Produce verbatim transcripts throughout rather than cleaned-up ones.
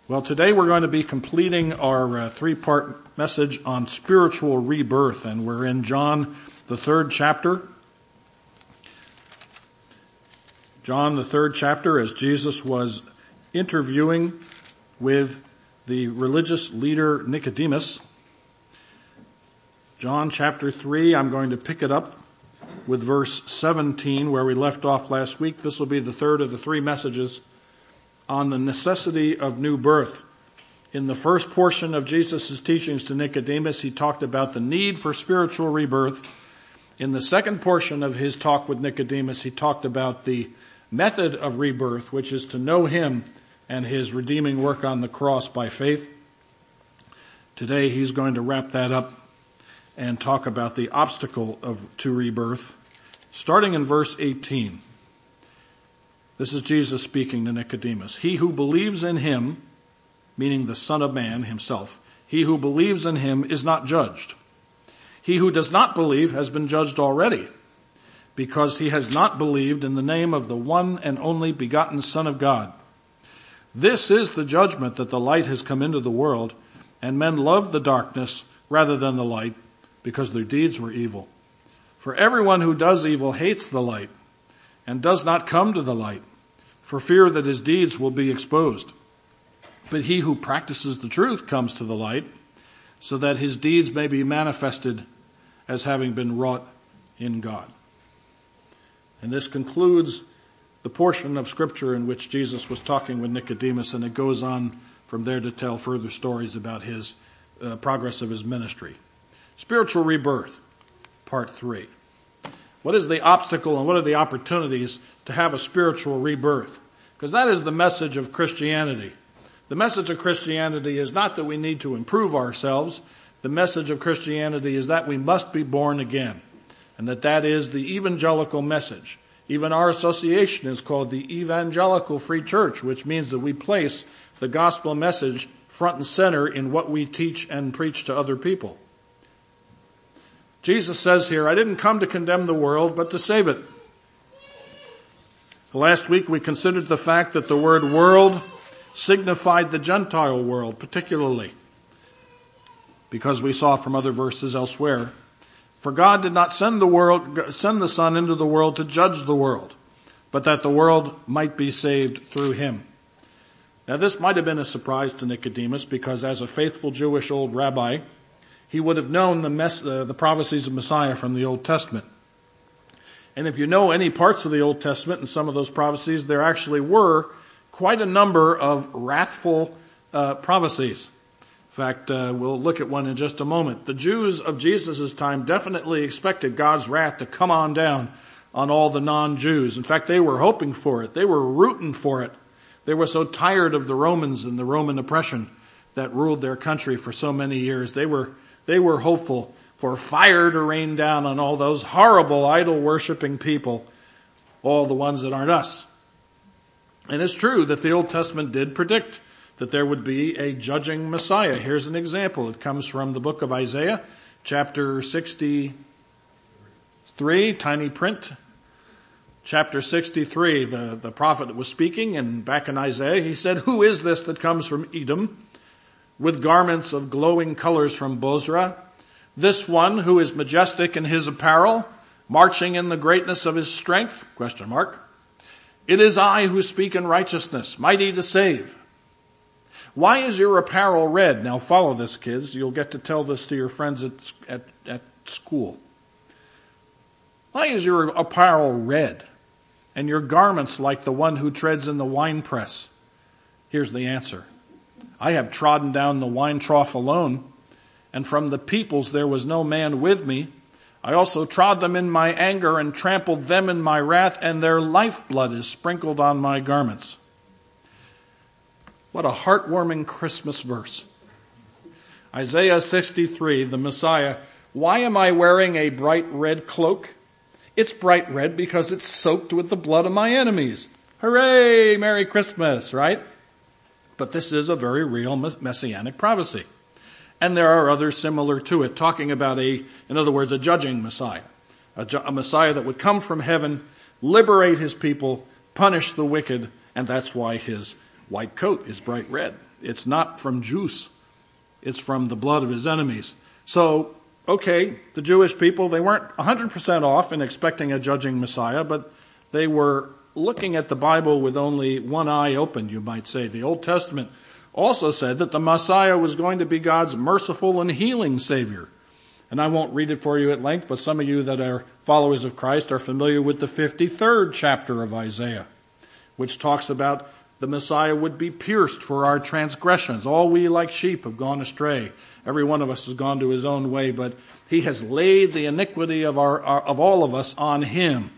Well, today we're going to be completing our uh, three-part message on spiritual rebirth, and we're in John, the third chapter. John, the third chapter, as Jesus was interviewing with the religious leader Nicodemus. John chapter three, I'm going to pick it up with verse seventeen, where we left off last week. This will be the third of the three messages on the necessity of new birth. In the first portion of Jesus' teachings to Nicodemus, he talked about the need for spiritual rebirth. In the second portion of his talk with Nicodemus, he talked about the method of rebirth, which is to know him and his redeeming work on the cross by faith. Today he's going to wrap that up and talk about the obstacle of to rebirth, starting in verse eighteen. This is Jesus speaking to Nicodemus. He who believes in him, meaning the Son of Man himself, he who believes in him is not judged. He who does not believe has been judged already, because he has not believed in the name of the one and only begotten Son of God. This is the judgment, that the light has come into the world, and men loved the darkness rather than the light, because their deeds were evil. For everyone who does evil hates the light, and does not come to the light, for fear that his deeds will be exposed. But he who practices the truth comes to the light, so that his deeds may be manifested as having been wrought in God. And this concludes the portion of Scripture in which Jesus was talking with Nicodemus, and it goes on from there to tell further stories about his uh, progress of his ministry. Spiritual rebirth, part three. What is the obstacle and what are the opportunities to have a spiritual rebirth? Because that is the message of Christianity. The message of Christianity is not that we need to improve ourselves. The message of Christianity is that we must be born again, and that that is the evangelical message. Even our association is called the Evangelical Free Church, which means that we place the gospel message front and center in what we teach and preach to other people. Jesus says here, I didn't come to condemn the world, but to save it. Last week we considered the fact that the word world signified the Gentile world, particularly, because we saw from other verses elsewhere. For God did not send the world, send the Son into the world to judge the world, but that the world might be saved through him. Now this might have been a surprise to Nicodemus, because as a faithful Jewish old rabbi, he would have known the, mess, uh, the prophecies of Messiah from the Old Testament. And if you know any parts of the Old Testament and some of those prophecies, there actually were quite a number of wrathful uh, prophecies. In fact, uh, we'll look at one in just a moment. The Jews of Jesus' time definitely expected God's wrath to come on down on all the non-Jews. In fact, they were hoping for it. They were rooting for it. They were so tired of the Romans and the Roman oppression that ruled their country for so many years. They were They were hopeful for fire to rain down on all those horrible idol-worshipping people, all the ones that aren't us. And it's true that the Old Testament did predict that there would be a judging Messiah. Here's an example. It comes from the book of Isaiah, chapter sixty-three, tiny print. Chapter sixty-three, the, the prophet was speaking, and back in Isaiah, he said, who is this that comes from Edom, with garments of glowing colors from Bozrah? This one who is majestic in his apparel, marching in the greatness of his strength? Question mark. It is I who speak in righteousness, mighty to save. Why is your apparel red? Now follow this, kids. You'll get to tell this to your friends at, at, at school. Why is your apparel red, and your garments like the one who treads in the winepress? Here's the answer. I have trodden down the wine trough alone, and from the peoples there was no man with me. I also trod them in my anger and trampled them in my wrath, and their lifeblood is sprinkled on my garments. What a heartwarming Christmas verse. Isaiah sixty-three, the Messiah. Why am I wearing a bright red cloak? It's bright red because it's soaked with the blood of my enemies. Hooray! Merry Christmas, right? But this is a very real messianic prophecy. And there are others similar to it, talking about a, in other words, a judging Messiah. A, ju- a Messiah that would come from heaven, liberate his people, punish the wicked, and that's why his white coat is bright red. It's not from juice. It's from the blood of his enemies. So, okay, the Jewish people, they weren't one hundred percent off in expecting a judging Messiah, but they were looking at the Bible with only one eye open, you might say. The Old Testament also said that the Messiah was going to be God's merciful and healing Savior. And I won't read it for you at length, but some of you that are followers of Christ are familiar with the fifty-third chapter of Isaiah, which talks about the Messiah would be pierced for our transgressions. All we like sheep have gone astray. Every one of us has gone to his own way, but he has laid the iniquity of our, our of all of us on him.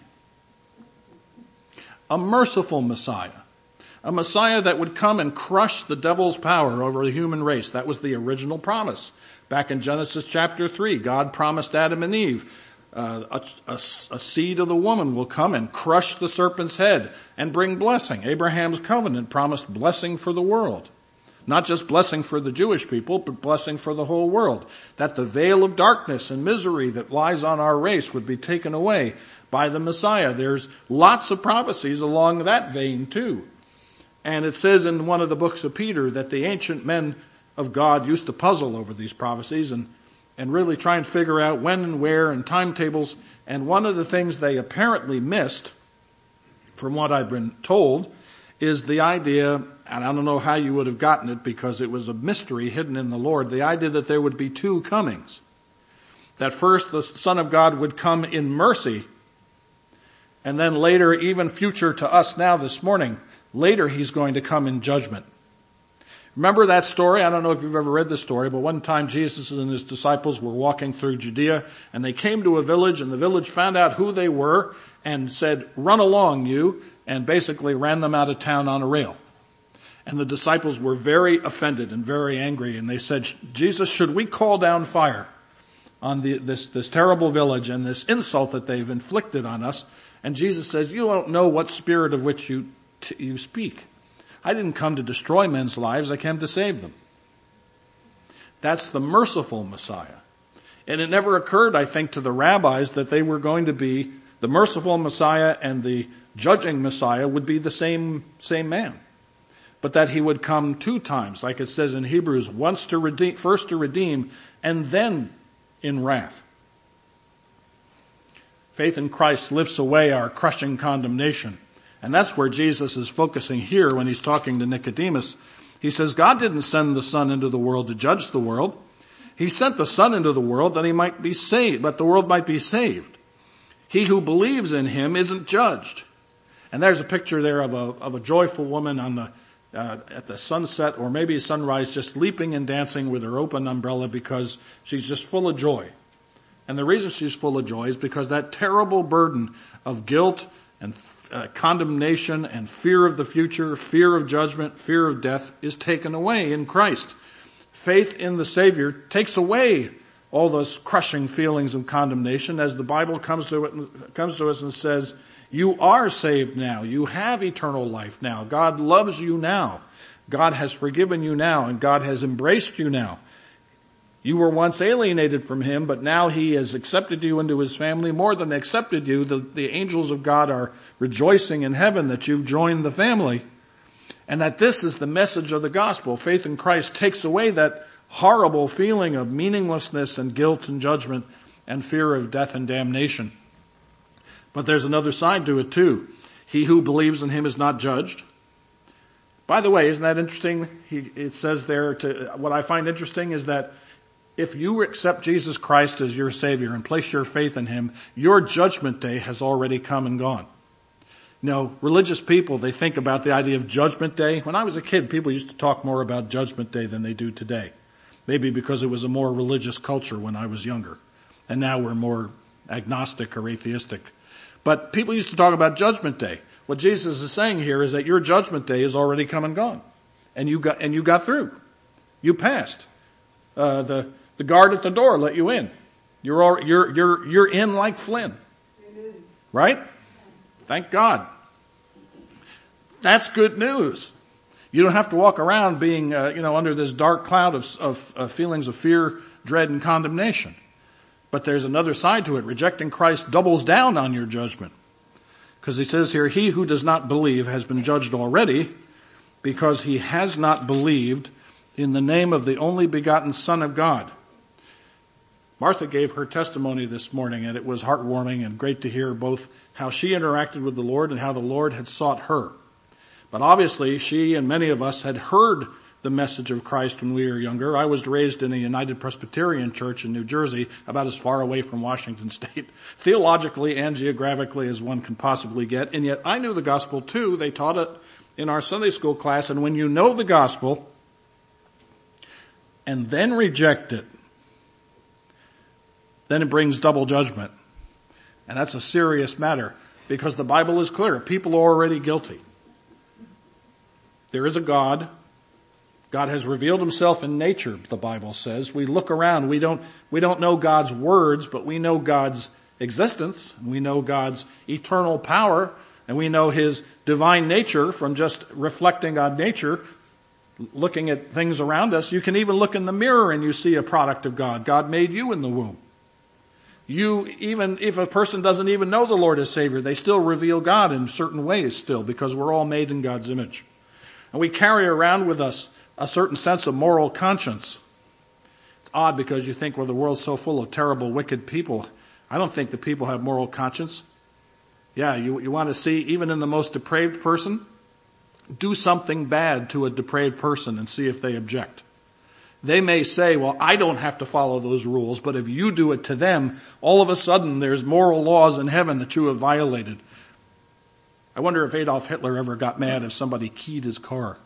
A merciful Messiah. A Messiah that would come and crush the devil's power over the human race. That was the original promise. Back in Genesis chapter three, God promised Adam and Eve, uh, a, a, a seed of the woman will come and crush the serpent's head and bring blessing. Abraham's covenant promised blessing for the world. Not just blessing for the Jewish people, but blessing for the whole world. That the veil of darkness and misery that lies on our race would be taken away by the Messiah. There's lots of prophecies along that vein too. And it says in one of the books of Peter that the ancient men of God used to puzzle over these prophecies and, and really try and figure out when and where and timetables. And one of the things they apparently missed, from what I've been told, is the idea, and I don't know how you would have gotten it because it was a mystery hidden in the Lord, the idea that there would be two comings. That first the Son of God would come in mercy, and then later, even future to us now this morning, later he's going to come in judgment. Remember that story? I don't know if you've ever read this story, but one time Jesus and his disciples were walking through Judea, and they came to a village, and the village found out who they were and said, "Run along, you," and basically ran them out of town on a rail. And the disciples were very offended and very angry, and they said, "Jesus, should we call down fire on the, this, this terrible village and this insult that they've inflicted on us?" And Jesus says, "You don't know what spirit of which you t- you speak. I didn't come to destroy men's lives. I came to save them." That's the merciful Messiah. And it never occurred, I think, to the rabbis that they were going to be, the merciful Messiah and the judging Messiah would be the same, same man. But that he would come two times, like it says in Hebrews, once to redeem, first to redeem, and then in wrath. Faith in Christ lifts away our crushing condemnation. And that's where Jesus is focusing here when he's talking to Nicodemus. He says, God didn't send the Son into the world to judge the world. He sent the Son into the world that he might be saved, but the world might be saved. He who believes in him isn't judged. And there's a picture there of a, of a joyful woman on the, uh, at the sunset or maybe sunrise, just leaping and dancing with her open umbrella because she's just full of joy. And the reason she's full of joy is because that terrible burden of guilt and Uh, condemnation and fear of the future, fear of judgment, fear of death is taken away in Christ. Faith in the Savior takes away all those crushing feelings of condemnation as the Bible comes to it, comes to us and says, you are saved now. You have eternal life now. God loves you now. God has forgiven you now, and God has embraced you now. You were once alienated from him, but now he has accepted you into his family. More than accepted you, the, the angels of God are rejoicing in heaven that you've joined the family. And that this is the message of the gospel. Faith in Christ takes away that horrible feeling of meaninglessness and guilt and judgment and fear of death and damnation. But there's another side to it too. He who believes in him is not judged. By the way, isn't that interesting? He, it says there, to, what I find interesting is that if you accept Jesus Christ as your Savior and place your faith in him, your judgment day has already come and gone. You know, religious people, they think about the idea of judgment day. When I was a kid, people used to talk more about judgment day than they do today. Maybe because it was a more religious culture when I was younger. And now we're more agnostic or atheistic. But people used to talk about judgment day. What Jesus is saying here is that your judgment day is already come and gone. And you got, and you got through. You passed. Uh, the, The guard at the door let you in. You're all, you're you're you're in like Flynn, right? Thank God. That's good news. You don't have to walk around being uh, you know under this dark cloud of, of uh, feelings of fear, dread, and condemnation. But there's another side to it. Rejecting Christ doubles down on your judgment, because he says here, "He who does not believe has been judged already, because he has not believed in the name of the only begotten Son of God. Martha gave her testimony this morning, and it was heartwarming and great to hear both how she interacted with the Lord and how the Lord had sought her. But obviously, she and many of us had heard the message of Christ when we were younger. I was raised in a United Presbyterian church in New Jersey, about as far away from Washington State, theologically and geographically as one can possibly get. And yet I knew the gospel too. They taught it in our Sunday school class. And when you know the gospel and then reject it, then it brings double judgment. And that's a serious matter, because the Bible is clear. People are already guilty. There is a God. God has revealed himself in nature, the Bible says. We look around. We don't, we don't know God's words, but we know God's existence. We know God's eternal power, and we know his divine nature from just reflecting on nature, looking at things around us. You can even look in the mirror and you see a product of God. God made you in the womb. You, even if a person doesn't even know the Lord as Savior, they still reveal God in certain ways still, because we're all made in God's image. And we carry around with us a certain sense of moral conscience. It's odd, because you think, well, the world's so full of terrible, wicked people. I don't think that people have moral conscience. Yeah, you, you want to see, even in the most depraved person, do something bad to a depraved person and see if they object. They may say, well, I don't have to follow those rules, but if you do it to them, all of a sudden there's moral laws in heaven that you have violated. I wonder if Adolf Hitler ever got mad if somebody keyed his car.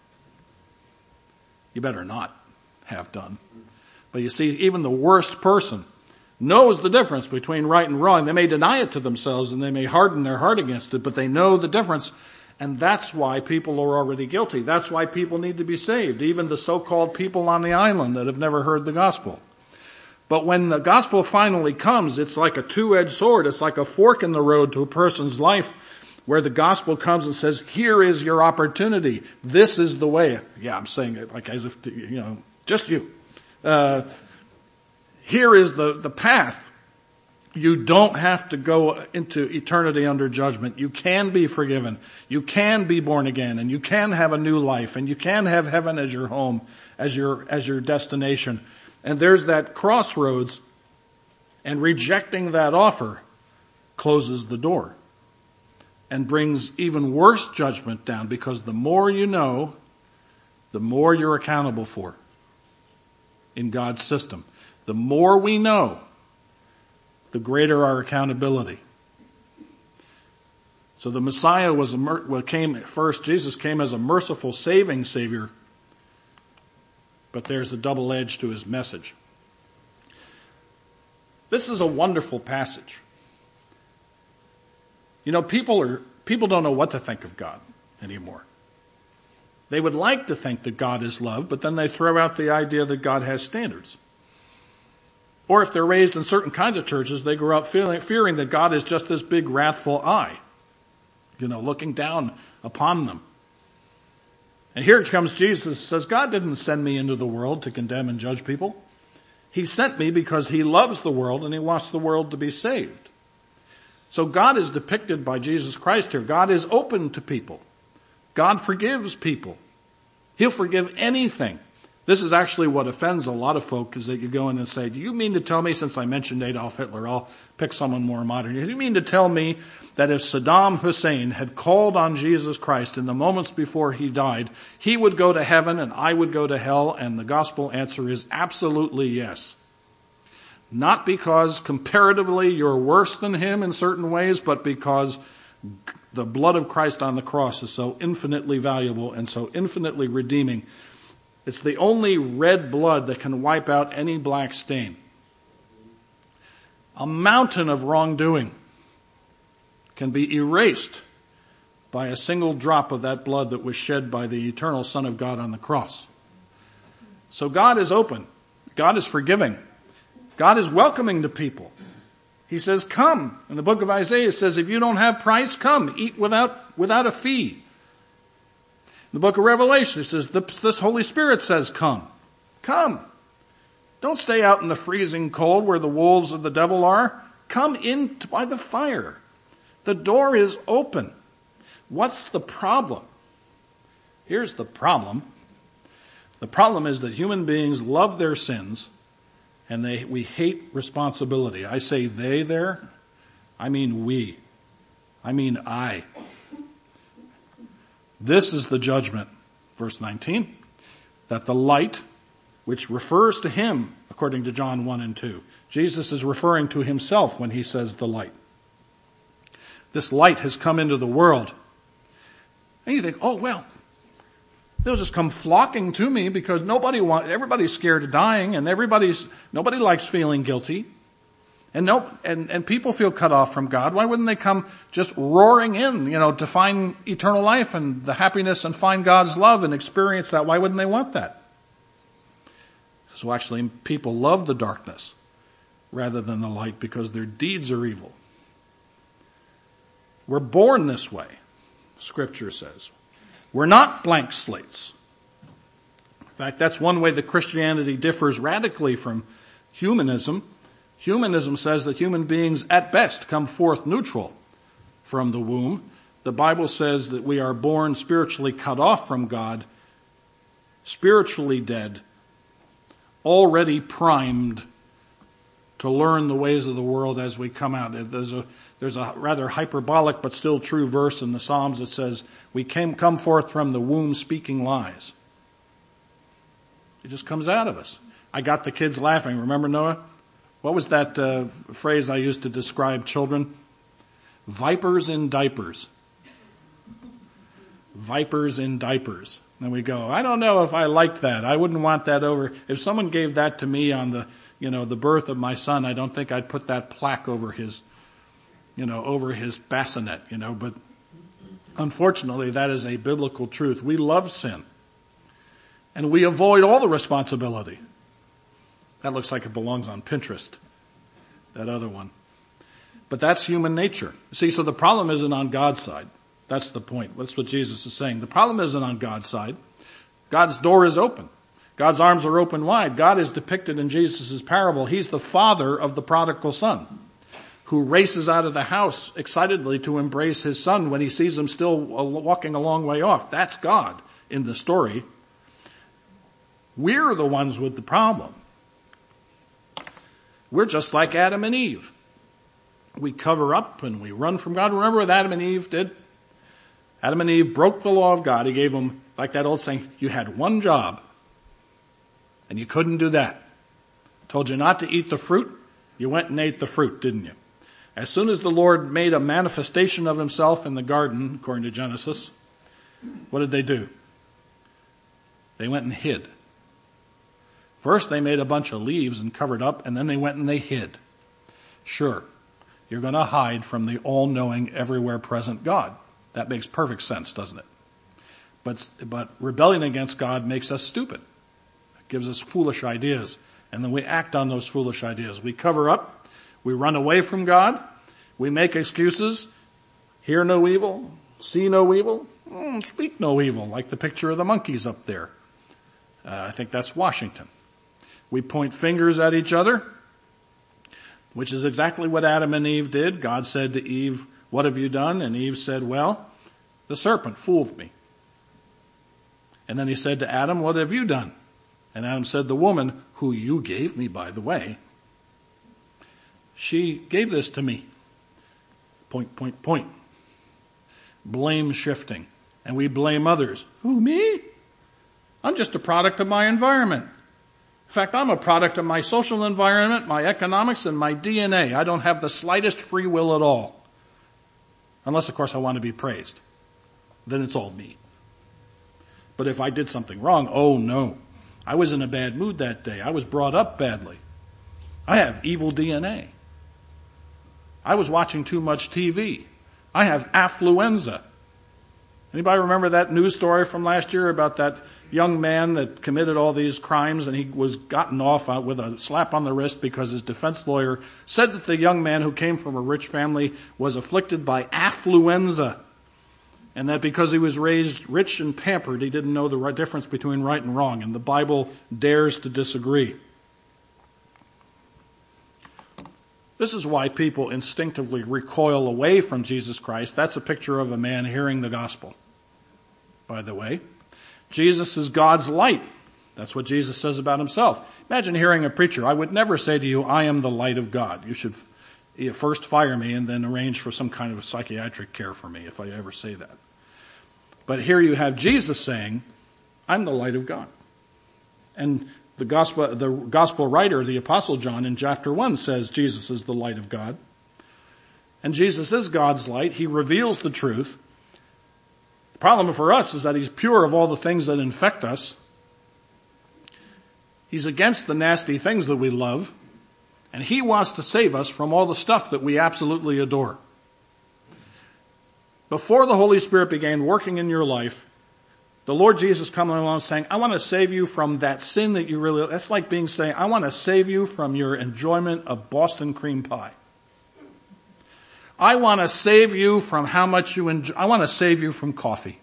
You better not have done. But you see, even the worst person knows the difference between right and wrong. They may deny it to themselves and they may harden their heart against it, but they know the difference. And that's why people are already guilty. That's why people need to be saved, even the so-called people on the island that have never heard the gospel. But when the gospel finally comes, it's like a two-edged sword. It's like a fork in the road to a person's life, where the gospel comes and says, here is your opportunity. This is the way. Yeah, I'm saying it like as if, to, you know, just you. Uh, here is the, the path. You don't have to go into eternity under judgment. You can be forgiven. You can be born again, and you can have a new life, and you can have heaven as your home, as your, as your destination. And there's that crossroads, and rejecting that offer closes the door and brings even worse judgment down, because the more you know, the more you're accountable for in God's system. The more we know, the greater our accountability. So the Messiah was a mer- well, came first. Jesus came as a merciful, saving Savior, but there's a double edge to his message. This is a wonderful passage. You know, people are people don't know what to think of God anymore. They would like to think that God is love, but then they throw out the idea that God has standards. Or if they're raised in certain kinds of churches, they grow up feeling, fearing that God is just this big wrathful eye, you know, looking down upon them. And here comes Jesus, says, God didn't send me into the world to condemn and judge people. He sent me because he loves the world and he wants the world to be saved. So God is depicted by Jesus Christ here. God is open to people. God forgives people. He'll forgive anything. This is actually what offends a lot of folk, is that you go in and say, do you mean to tell me, since I mentioned Adolf Hitler, I'll pick someone more modern. Do you mean to tell me that if Saddam Hussein had called on Jesus Christ in the moments before he died, he would go to heaven and I would go to hell? And the gospel answer is absolutely yes. Not because comparatively you're worse than him in certain ways, but because the blood of Christ on the cross is so infinitely valuable and so infinitely redeeming. It's the only red blood that can wipe out any black stain. A mountain of wrongdoing can be erased by a single drop of that blood that was shed by the eternal Son of God on the cross. So God is open. God is forgiving. God is welcoming to people. He says, come. In the book of Isaiah, it says, if you don't have price, come. Eat without, without a fee. In the book of Revelation, it says, this Holy Spirit says, come. Come. Don't stay out in the freezing cold where the wolves of the devil are. Come in by the fire. The door is open. What's the problem? Here's the problem. The problem is that human beings love their sins, and they we hate responsibility. I say they there. I mean we. I mean I. This is the judgment, verse nineteen, that the light, which refers to him, according to John one and two. Jesus is referring to himself when he says the light. This light has come into the world. And you think, oh, well, they'll just come flocking to me because nobody want, everybody's scared of dying and everybody's, nobody likes feeling guilty. And no, and, and people feel cut off from God. Why wouldn't they come just roaring in, you know, to find eternal life and the happiness and find God's love and experience that? Why wouldn't they want that? So actually, people love the darkness rather than the light because their deeds are evil. We're born this way, Scripture says. We're not blank slates. In fact, that's one way that Christianity differs radically from humanism. Humanism says that human beings at best come forth neutral from the womb. The Bible says that we are born spiritually cut off from God, spiritually dead, already primed to learn the ways of the world as we come out. There's a, there's a rather hyperbolic but still true verse in the Psalms that says, we came, come forth from the womb speaking lies. It just comes out of us. I got the kids laughing. Remember, Noah? What was that uh, phrase I used to describe children? Vipers in diapers. Vipers in diapers. And we go, I don't know if I like that. I wouldn't want that over. If someone gave that to me on the, you know, the birth of my son, I don't think I'd put that plaque over his, you know, over his bassinet, you know. But unfortunately, that is a biblical truth. We love sin. And we avoid all the responsibility. That looks like it belongs on Pinterest, that other one. But that's human nature. See, so the problem isn't on God's side. That's the point. That's what Jesus is saying. The problem isn't on God's side. God's door is open. God's arms are open wide. God is depicted in Jesus' parable. He's the father of the prodigal son who races out of the house excitedly to embrace his son when he sees him still walking a long way off. That's God in the story. We're the ones with the problem. We're just like Adam and Eve. We cover up and we run from God. Remember what Adam and Eve did? Adam and Eve broke the law of God. He gave them, like that old saying, you had one job and you couldn't do that. Told you not to eat the fruit. You went and ate the fruit, didn't you? As soon as the Lord made a manifestation of himself in the garden, according to Genesis, what did they do? They went and hid. First, they made a bunch of leaves and covered up, and then they went and they hid. Sure, you're going to hide from the all-knowing, everywhere present God. That makes perfect sense, doesn't it? But, but rebellion against God makes us stupid. It gives us foolish ideas, and then we act on those foolish ideas. We cover up, we run away from God, we make excuses, hear no evil, see no evil, speak no evil, like the picture of the monkeys up there. Uh, I think that's Washington. We point fingers at each other, which is exactly what Adam and Eve did. God said to Eve, what have you done? And Eve said, well, the serpent fooled me. And then he said to Adam, what have you done? And Adam said, the woman who you gave me, by the way, she gave this to me. Point, point, point. Blame shifting. And we blame others. Who, me? I'm just a product of my environment. In fact, I'm a product of my social environment, my economics, and my D N A. I don't have the slightest free will at all. Unless, of course, I want to be praised. Then it's all me. But if I did something wrong, oh no. I was in a bad mood that day. I was brought up badly. I have evil D N A. I was watching too much T V. I have affluenza. Anybody remember that news story from last year about that young man that committed all these crimes and he was gotten off with a slap on the wrist because his defense lawyer said that the young man who came from a rich family was afflicted by affluenza and that because he was raised rich and pampered, he didn't know the right difference between right and wrong, and the Bible dares to disagree. This is why people instinctively recoil away from Jesus Christ. That's a picture of a man hearing the gospel, by the way. Jesus is God's light. That's what Jesus says about himself. Imagine hearing a preacher. I would never say to you, I am the light of God. You should first fire me and then arrange for some kind of psychiatric care for me if I ever say that. But here you have Jesus saying, I'm the light of God. And the gospel, the gospel writer, the Apostle John, in chapter one says Jesus is the light of God. And Jesus is God's light. He reveals the truth. The problem for us is that he's pure of all the things that infect us. He's against the nasty things that we love. And he wants to save us from all the stuff that we absolutely adore. Before the Holy Spirit began working in your life, the Lord Jesus coming along saying, I want to save you from that sin that you really, that's like being saying, I want to save you from your enjoyment of Boston cream pie. I want to save you from how much you enjoy, I want to save you from coffee.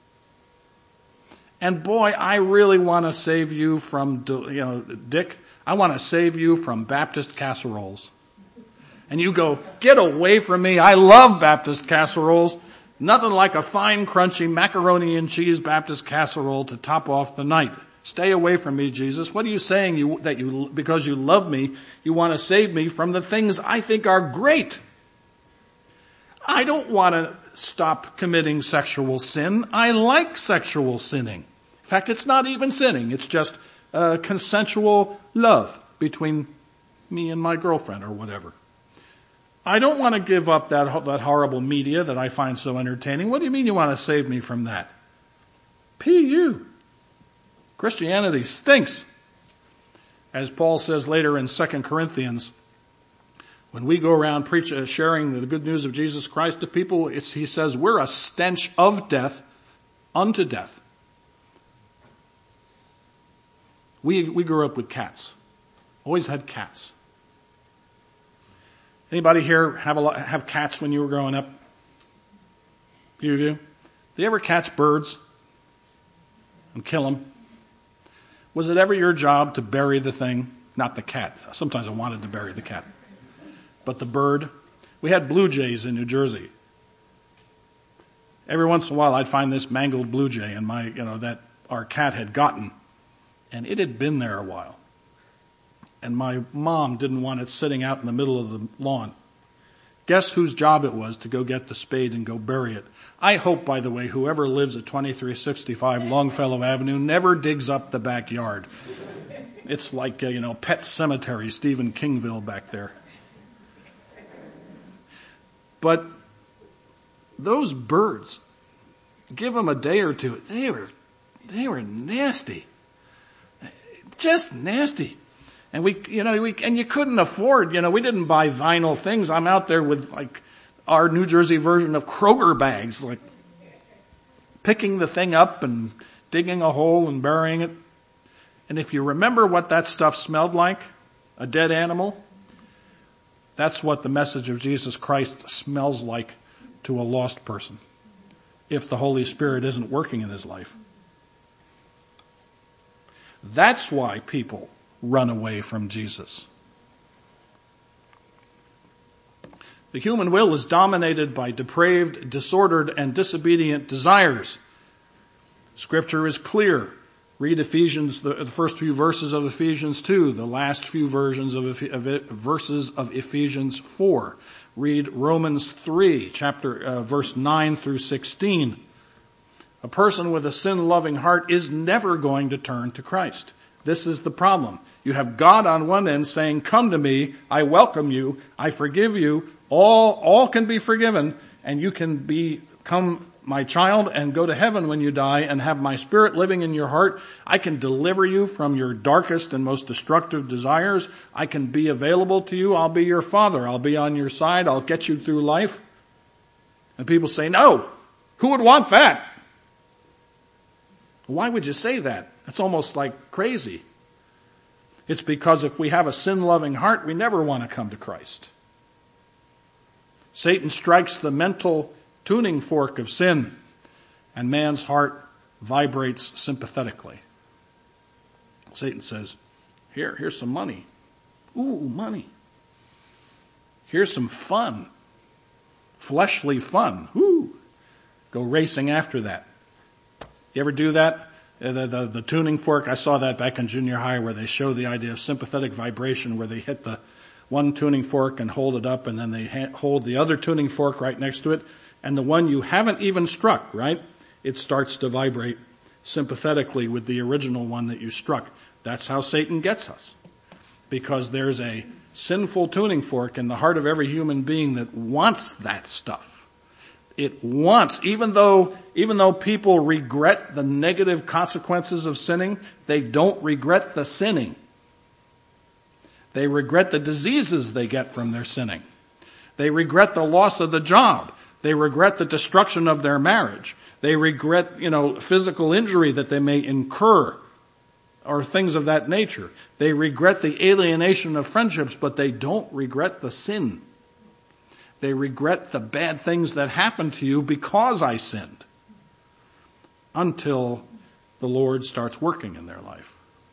And boy, I really want to save you from, you know, Dick, I want to save you from Baptist casseroles. And you go, get away from me. I love Baptist casseroles. Nothing like a fine, crunchy macaroni and cheese Baptist casserole to top off the night. Stay away from me, Jesus. What are you saying? You, that you, because you love me, you want to save me from the things I think are great. I don't want to stop committing sexual sin. I like sexual sinning. In fact, it's not even sinning. It's just uh, consensual love between me and my girlfriend or whatever. I don't want to give up that, that horrible media that I find so entertaining. What do you mean you want to save me from that? P U. Christianity stinks. As Paul says later in Second Corinthians, when we go around preach, uh, sharing the good news of Jesus Christ to people, it's, he says, we're a stench of death unto death. We, we grew up with cats. Always had cats. Anybody here have a lot, have cats when you were growing up? You do? Did you ever catch birds and kill them? Was it ever your job to bury the thing? Not the cat. Sometimes I wanted to bury the cat. But the bird. We had blue jays in New Jersey. Every once in a while I'd find this mangled blue jay and my, you know, that our cat had gotten. And it had been there a while. And my mom didn't want it sitting out in the middle of the lawn. Guess whose job it was to go get the spade and go bury it? I hope, by the way, whoever lives at twenty-three sixty-five Longfellow Avenue never digs up the backyard. It's like, uh, you know, Pet Cemetery, Stephen Kingville back there. But those birds, give them a day or two, they were, they were nasty. Just nasty. And we, you know, we, and you couldn't afford, you know, we didn't buy vinyl things. I'm out there with like our New Jersey version of Kroger bags, like picking the thing up and digging a hole and burying it. And if you remember what that stuff smelled like, a dead animal, that's what the message of Jesus Christ smells like to a lost person, if the Holy Spirit isn't working in his life. That's why people run away from Jesus. The human will is dominated by depraved, disordered, and disobedient desires. Scripture is clear. Read Ephesians, the, the first few verses of Ephesians two, the last few versions of, of verses of Ephesians four. Read Romans three, chapter uh, verse nine through sixteen. A person with a sin-loving heart is never going to turn to Christ. This is the problem. You have God on one end saying, come to me, I welcome you, I forgive you, all, all can be forgiven, and you can become my child and go to heaven when you die and have my Spirit living in your heart. I can deliver you from your darkest and most destructive desires. I can be available to you. I'll be your father. I'll be on your side. I'll get you through life. And people say, no, who would want that? Why would you say that? It's almost like crazy. It's because if we have a sin-loving heart, we never want to come to Christ. Satan strikes the mental tuning fork of sin, and man's heart vibrates sympathetically. Satan says, here, here's some money. Ooh, money. Here's some fun. Fleshly fun. Ooh. Go racing after that. You ever do that? The, the, the tuning fork, I saw that back in junior high where they show the idea of sympathetic vibration, where they hit the one tuning fork and hold it up, and then they ha- hold the other tuning fork right next to it, and the one you haven't even struck, right, it starts to vibrate sympathetically with the original one that you struck. That's how Satan gets us, because there's a sinful tuning fork in the heart of every human being that wants that stuff. It wants, even though, even though people regret the negative consequences of sinning, they don't regret the sinning. They regret the diseases they get from their sinning. They regret the loss of the job. They regret the destruction of their marriage. They regret, you know, physical injury that they may incur or things of that nature. They regret the alienation of friendships, but they don't regret the sin. They regret the bad things that happened to you because I sinned, until the Lord starts working in their life.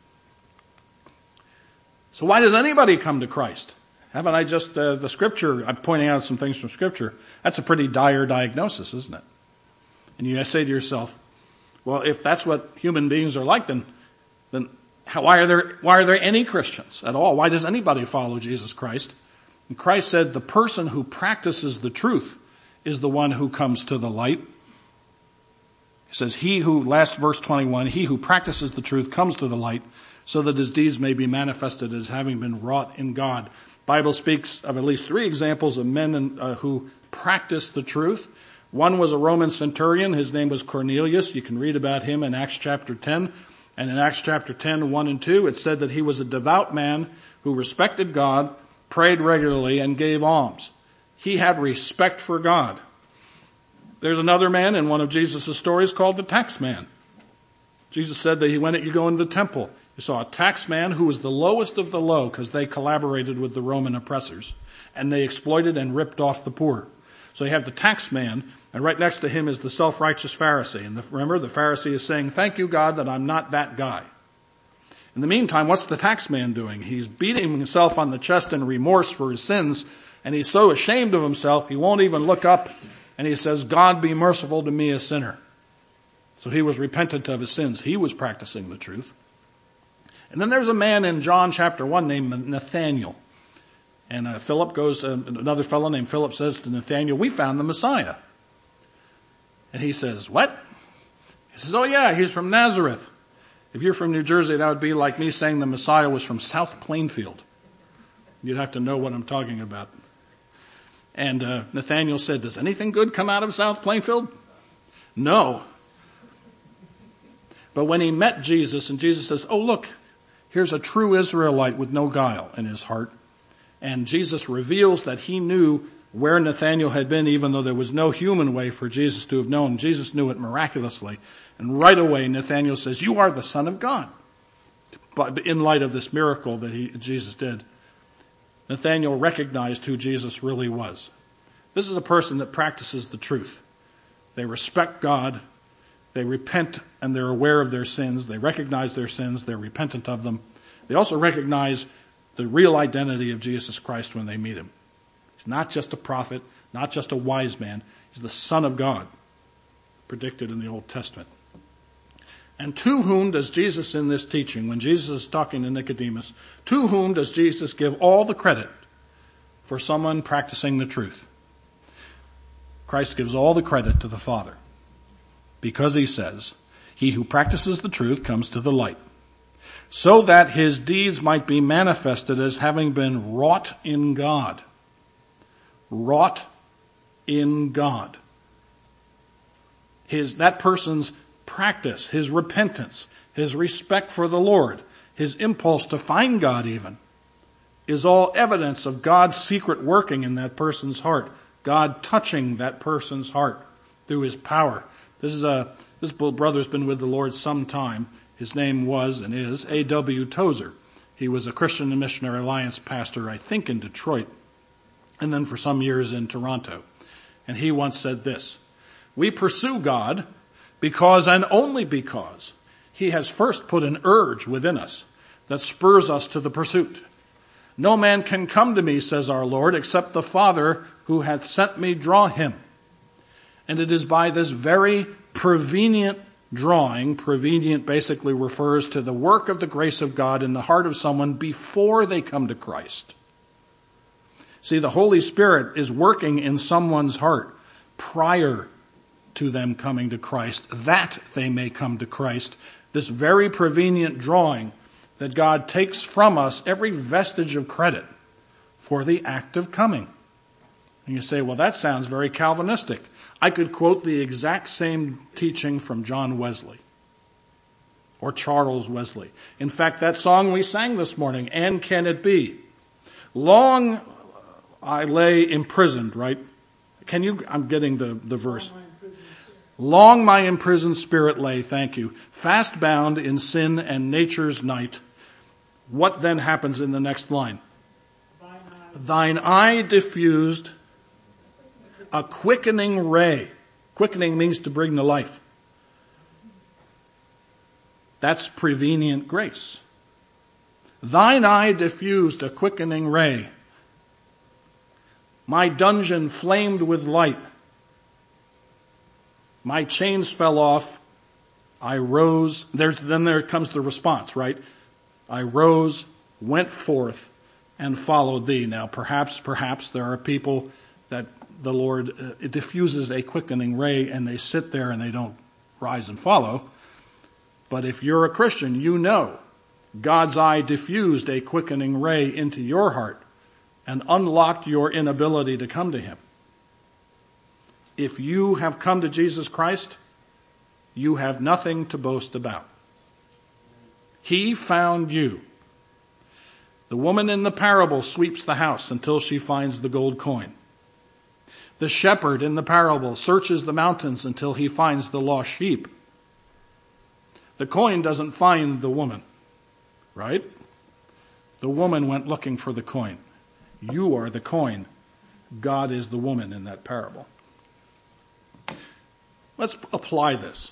So why does anybody come to Christ? Haven't I just, uh, the Scripture, I'm pointing out some things from Scripture. That's a pretty dire diagnosis, isn't it? And you say to yourself, well, if that's what human beings are like, then, then how, why are there, why are there any Christians at all? Why does anybody follow Jesus Christ? And Christ said, the person who practices the truth is the one who comes to the light. He says, he who, last verse twenty-one, he who practices the truth comes to the light, so that his deeds may be manifested as having been wrought in God. Bible speaks of at least three examples of men in, uh, who practiced the truth. One was a Roman centurion. His name was Cornelius. You can read about him in Acts chapter ten. And in Acts chapter ten, one and two, it said that he was a devout man who respected God, prayed regularly, and gave alms. He had respect for God. There's another man in one of Jesus' stories called the tax man. Jesus said that he went, you go into the temple. You saw a tax man who was the lowest of the low, because they collaborated with the Roman oppressors, and they exploited and ripped off the poor. So you have the tax man, and right next to him is the self-righteous Pharisee. And the, remember, the Pharisee is saying, thank you, God, that I'm not that guy. In the meantime, what's the tax man doing? He's beating himself on the chest in remorse for his sins, and he's so ashamed of himself, he won't even look up, and he says, God, be merciful to me, a sinner. So he was repentant of his sins. He was practicing the truth. And then there's a man in John chapter one named Nathaniel. And uh, Philip goes, uh, another fellow named Philip says to Nathaniel, we found the Messiah. And he says, what? He says, oh yeah, he's from Nazareth. If you're from New Jersey, that would be like me saying the Messiah was from South Plainfield. You'd have to know what I'm talking about. And uh, Nathaniel said, does anything good come out of South Plainfield? No. But when he met Jesus, and Jesus says, oh look, here's a true Israelite with no guile in his heart. And Jesus reveals that he knew where Nathanael had been, even though there was no human way for Jesus to have known. Jesus knew it miraculously. And right away, Nathanael says, you are the Son of God. But in light of this miracle that he, Jesus did, Nathanael recognized who Jesus really was. This is a person that practices the truth. They respect God. They repent, and they're aware of their sins. They recognize their sins. They're repentant of them. They also recognize the real identity of Jesus Christ when they meet him. He's not just a prophet, not just a wise man. He's the Son of God, predicted in the Old Testament. And to whom does Jesus in this teaching, when Jesus is talking to Nicodemus, to whom does Jesus give all the credit for someone practicing the truth? Christ gives all the credit to the Father, because he says, he who practices the truth comes to the light, so that his deeds might be manifested as having been wrought in God. Wrought in God. His, that person's practice, his repentance, his respect for the Lord, his impulse to find God even, is all evidence of God's secret working in that person's heart. God touching that person's heart through his power. This is a, this brother's been with the Lord some time. His name was and is A W Tozer. He was a Christian and Missionary Alliance pastor, I think, in Detroit, and then for some years in Toronto. And he once said this, we pursue God because and only because he has first put an urge within us that spurs us to the pursuit. No man can come to me, says our Lord, except the Father who hath sent me draw him. And it is by this very prevenient drawing, prevenient basically refers to the work of the grace of God in the heart of someone before they come to Christ. See, the Holy Spirit is working in someone's heart prior to them coming to Christ, that they may come to Christ. This very prevenient drawing that God takes from us every vestige of credit for the act of coming. And you say, well, that sounds very Calvinistic. I could quote the exact same teaching from John Wesley or Charles Wesley. In fact, that song we sang this morning, And Can It Be? Long I lay imprisoned, right? Can you, I'm getting the, the verse. Long my imprisoned spirit lay, thank you, fast bound in sin and nature's night. What then happens in the next line? Thine eye diffused a quickening ray. Quickening means to bring to life. That's prevenient grace. Thine eye diffused a quickening ray. My dungeon flamed with light. My chains fell off. I rose. There's, then there comes the response, right? I rose, went forth, and followed thee. Now, perhaps, perhaps there are people that the Lord, uh, it diffuses a quickening ray and they sit there and they don't rise and follow. But if you're a Christian, you know God's eye diffused a quickening ray into your heart and unlocked your inability to come to Him. If you have come to Jesus Christ, you have nothing to boast about. He found you. The woman in the parable sweeps the house until she finds the gold coin. The shepherd in the parable searches the mountains until he finds the lost sheep. The coin doesn't find the woman, right? The woman went looking for the coin. You are the coin. God is the woman in that parable. Let's apply this.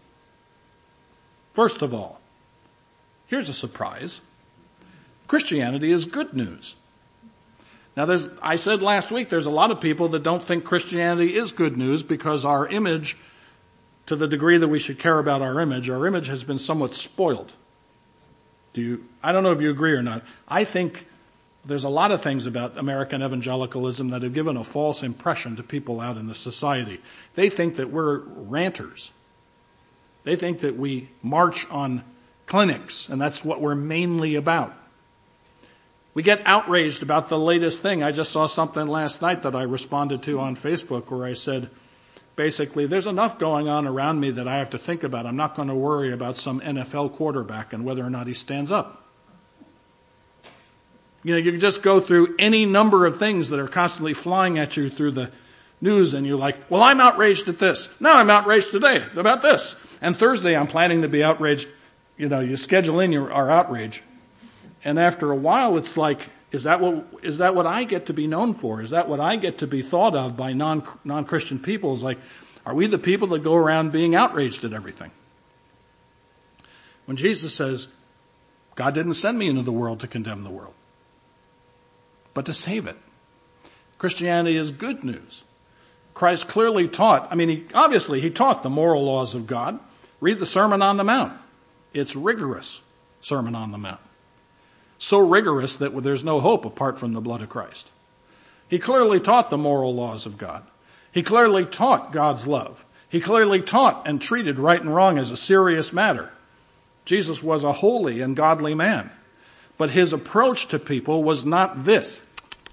First of all, here's a surprise. Christianity is good news. Now, there's, I said last week, there's a lot of people that don't think Christianity is good news because our image, to the degree that we should care about our image, our image has been somewhat spoiled. Do you? I don't know if you agree or not. I think there's a lot of things about American evangelicalism that have given a false impression to people out in the society. They think that we're ranters. They think that we march on clinics, and that's what we're mainly about. We get outraged about the latest thing. I just saw something last night that I responded to on Facebook where I said, basically, there's enough going on around me that I have to think about. I'm not going to worry about some N F L quarterback and whether or not he stands up. You know, you can just go through any number of things that are constantly flying at you through the news, and you're like, well, I'm outraged at this. Now I'm outraged today about this. And Thursday I'm planning to be outraged. You know, you schedule in your our outrage. And after a while, it's like, is that what is that what I get to be known for? Is that what I get to be thought of by non non-Christian people? It's like, are we the people that go around being outraged at everything? When Jesus says, God didn't send me into the world to condemn the world, but to save it. Christianity is good news. Christ clearly taught, I mean, he, obviously he taught the moral laws of God. Read the Sermon on the Mount. It's rigorous Sermon on the Mount. So rigorous that there's no hope apart from the blood of Christ. He clearly taught the moral laws of God. He clearly taught God's love. He clearly taught and treated right and wrong as a serious matter. Jesus was a holy and godly man. But his approach to people was not this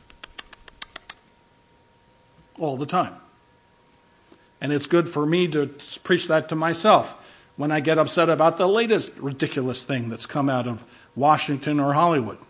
all the time. And it's good for me to preach that to myself when I get upset about the latest ridiculous thing that's come out of Washington or Hollywood.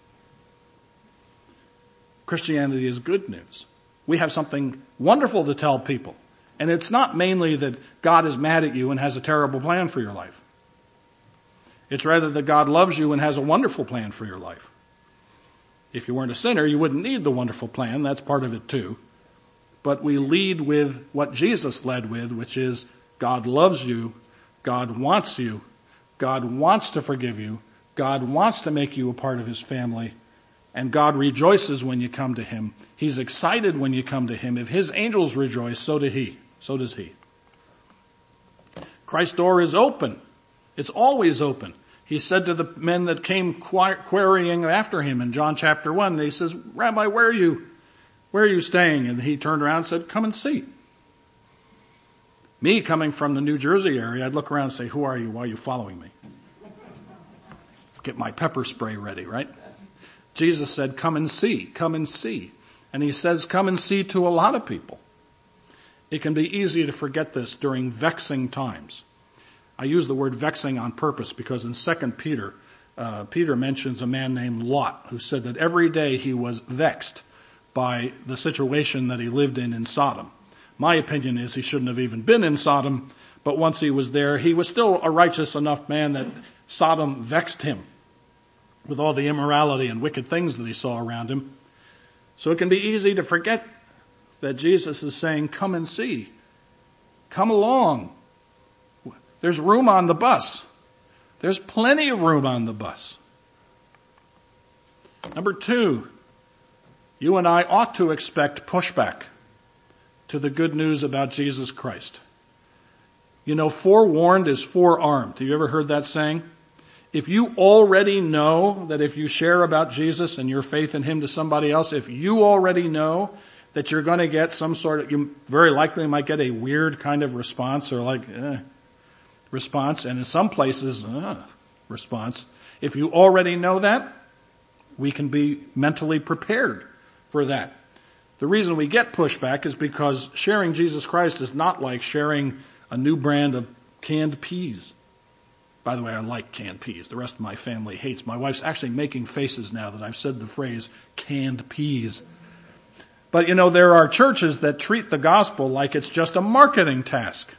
Christianity is good news. We have something wonderful to tell people. And it's not mainly that God is mad at you and has a terrible plan for your life. It's rather that God loves you and has a wonderful plan for your life. If you weren't a sinner, you wouldn't need the wonderful plan. That's part of it too. But we lead with what Jesus led with, which is God loves you, God wants you, God wants to forgive you, God wants to make you a part of his family, and God rejoices when you come to him. He's excited when you come to him. If his angels rejoice, so do he. So does he. Christ's door is open. It's always open. He said to the men that came querying after him in John chapter one, he says, Rabbi, where are you? Where are you staying? And he turned around and said, come and see. Me coming from the New Jersey area, I'd look around and say, who are you? Why are you following me? Get my pepper spray ready, right? Jesus said, come and see, come and see. And he says, come and see to a lot of people. It can be easy to forget this during vexing times. I use the word vexing on purpose because in Second Peter, uh, Peter mentions a man named Lot who said that every day he was vexed by the situation that he lived in in Sodom. My opinion is he shouldn't have even been in Sodom, but once he was there, he was still a righteous enough man that Sodom vexed him with all the immorality and wicked things that he saw around him. So it can be easy to forget that Jesus is saying, come and see. Come along. There's room on the bus. There's plenty of room on the bus. Number two, you and I ought to expect pushback to the good news about Jesus Christ. You know, forewarned is forearmed. Have you ever heard that saying? If you already know that if you share about Jesus and your faith in him to somebody else, if you already know that you're going to get some sort of, you very likely might get a weird kind of response or like, eh, response, and in some places, uh, response. If you already know that, we can be mentally prepared for that. The reason we get pushback is because sharing Jesus Christ is not like sharing a new brand of canned peas. By the way, I like canned peas. The rest of my family hates. My wife's actually making faces now that I've said the phrase canned peas. But you know, there are churches that treat the gospel like it's just a marketing task.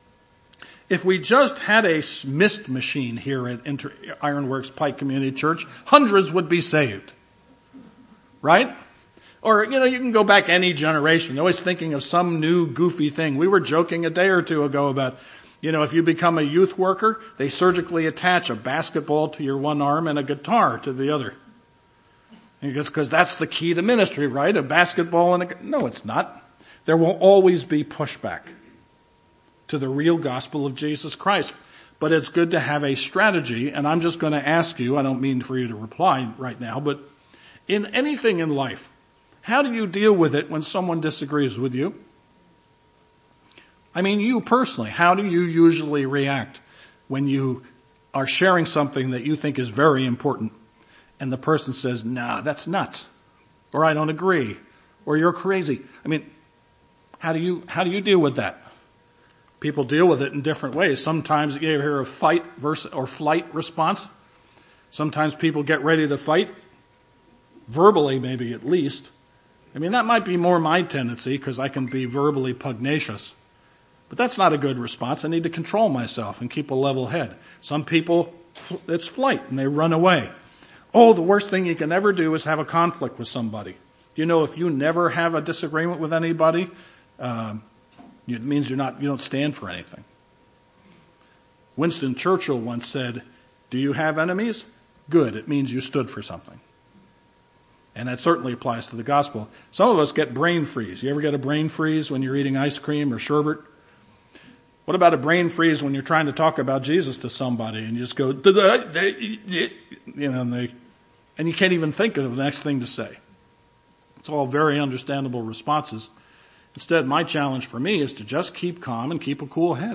If we just had a mist machine here at Inter- Ironworks Pike Community Church, hundreds would be saved. Right? Or, you know, you can go back any generation, always thinking of some new goofy thing. We were joking a day or two ago about, you know, if you become a youth worker, they surgically attach a basketball to your one arm and a guitar to the other. Because that's the key to ministry, right? A basketball and a... No, it's not. There will always be pushback to the real gospel of Jesus Christ. But it's good to have a strategy, and I'm just going to ask you, I don't mean for you to reply right now, but in anything in life, how do you deal with it when someone disagrees with you? I mean, you personally, how do you usually react when you are sharing something that you think is very important and the person says, nah, that's nuts, or I don't agree, or you're crazy? I mean, how do you, how do you deal with that? People deal with it in different ways. Sometimes you hear a fight versus or flight response. Sometimes people get ready to fight, verbally maybe at least. I mean, that might be more my tendency because I can be verbally pugnacious. But that's not a good response. I need to control myself and keep a level head. Some people, it's flight and they run away. Oh, the worst thing you can ever do is have a conflict with somebody. You know, if you never have a disagreement with anybody, um, it means you're not, you don't stand for anything. Winston Churchill once said, do you have enemies? Good. It means you stood for something. And that certainly applies to the gospel. Some of us get brain freeze. You ever get a brain freeze when you're eating ice cream or sherbet? What about a brain freeze when you're trying to talk about Jesus to somebody and you just go, you know, and, they, and you can't even think of the next thing to say? It's all very understandable responses. Instead, my challenge for me is to just keep calm and keep a cool head.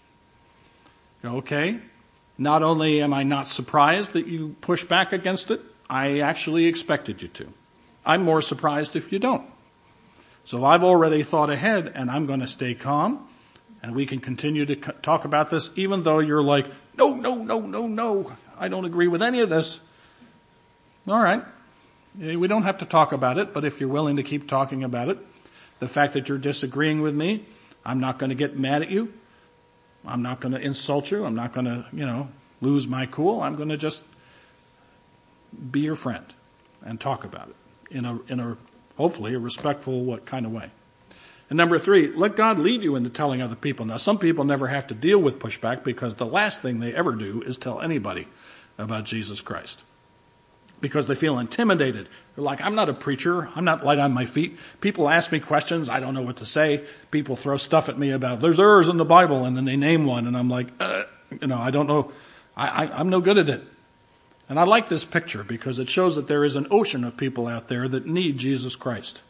Okay, not only am I not surprised that you push back against it, I actually expected you to. I'm more surprised if you don't. So I've already thought ahead, and I'm going to stay calm, and we can continue to talk about this, even though you're like, no, no, no, no, no, I don't agree with any of this. All right, we don't have to talk about it, but if you're willing to keep talking about it, the fact that you're disagreeing with me, I'm not going to get mad at you. I'm not going to insult you. I'm not going to, you know, lose my cool. I'm going to just be your friend and talk about it in a, in a hopefully a respectful what kind of way. And number three, let God lead you into telling other people. Now, some people never have to deal with pushback because the last thing they ever do is tell anybody about Jesus Christ. because they feel intimidated. They're like, I'm not a preacher. I'm not light on my feet. People ask me questions. I don't know what to say. People throw stuff at me about, there's errors in the Bible, and then they name one, and I'm like, uh, you know, I don't know. I, I, I'm no good at it. And I like this picture because it shows that there is an ocean of people out there that need Jesus Christ.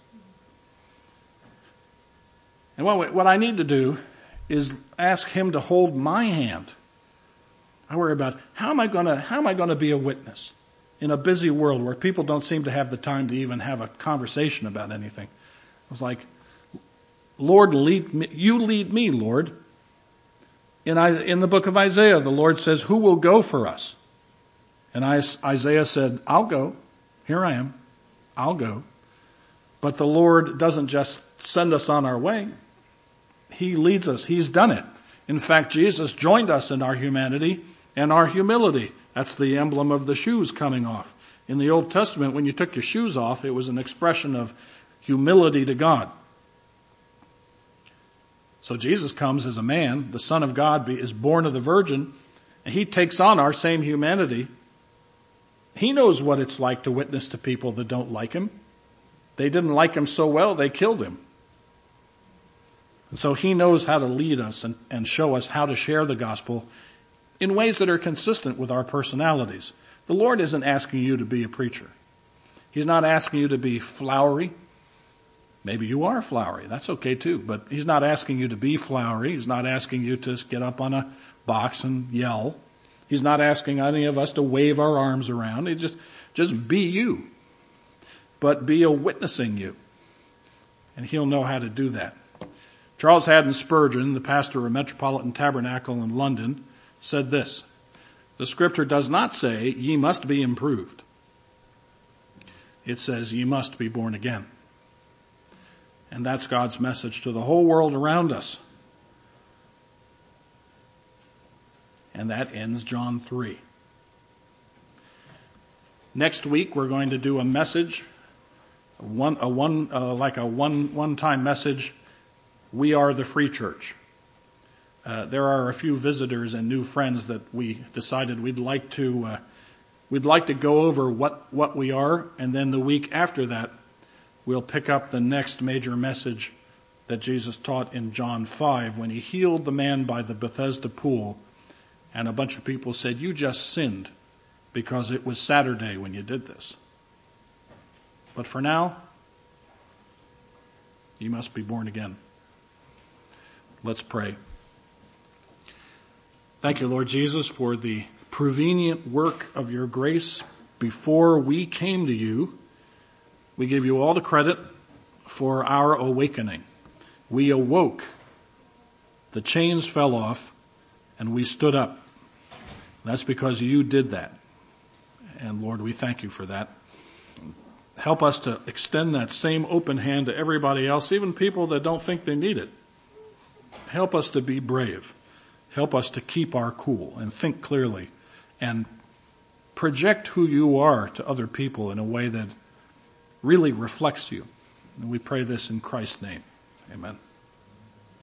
And what, what I need to do is ask him to hold my hand. I worry about how am I going to how am I going to be a witness in a busy world where people don't seem to have the time to even have a conversation about anything. I was like, Lord, lead me, you lead me, Lord. In, I, in the book of Isaiah, the Lord says, who will go for us? And I, Isaiah said, I'll go. Here I am. I'll go. But the Lord doesn't just send us on our way. He leads us. He's done it. In fact, Jesus joined us in our humanity and our humility. That's the emblem of the shoes coming off. In the Old Testament, when you took your shoes off, it was an expression of humility to God. So Jesus comes as a man. The Son of God is born of the Virgin, and he takes on our same humanity. He knows what it's like to witness to people that don't like him. They didn't like him so well, they killed him. And so he knows how to lead us and, and show us how to share the gospel in ways that are consistent with our personalities. The Lord isn't asking you to be a preacher. He's not asking you to be flowery. Maybe you are flowery. That's okay too. But he's not asking you to be flowery. He's not asking you to get up on a box and yell. He's not asking any of us to wave our arms around. He just, just be you. But be a witnessing you. And he'll know how to do that. Charles Haddon Spurgeon, the pastor of Metropolitan Tabernacle in London, said this: the scripture does not say, ye must be improved. It says, ye must be born again. And that's God's message to the whole world around us. And that ends John three. Next week, we're going to do a message, one, a one, uh, like a one, one-time message. We are the free church. Uh, there are a few visitors and new friends that we decided we'd like to, uh, we'd like to go over what, what we are, and then the week after that, we'll pick up the next major message that Jesus taught in John five when he healed the man by the Bethesda pool, and a bunch of people said, you just sinned because it was Saturday when you did this. But for now, you must be born again. Let's pray. Thank you, Lord Jesus, for the prevenient work of your grace before we came to you. We give you all the credit for our awakening. We awoke. The chains fell off, and we stood up. That's because you did that. And Lord, we thank you for that. Help us to extend that same open hand to everybody else, even people that don't think they need it. Help us to be brave. Help us to keep our cool and think clearly and project who you are to other people in a way that really reflects you. And we pray this in Christ's name. Amen.